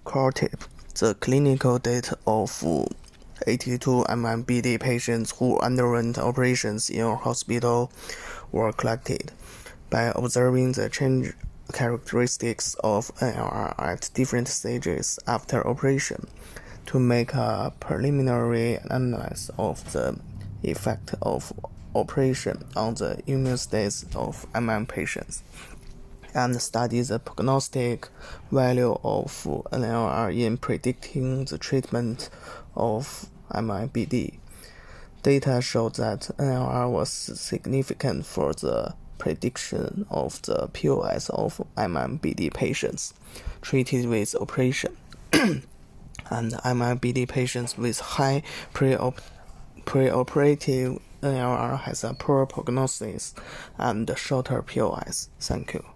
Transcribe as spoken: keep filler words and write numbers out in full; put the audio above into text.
Core tip: the clinical data of eighty-two M M B D patients who underwent operations in a hospital were collected. By observing the change characteristics of N L R at different stages after operation, to make a preliminary analysis of the effect of operation on the immune states of M M patients, and study the prognostic value of N L R in predicting the treatment of M M B D. Data showed that N L R was significant for the prediction of the P O S of M M B D patients treated with operation, and M M B D patients with high pre-op preoperative N L R has a poor prognosis and shorter P O S. Thank you.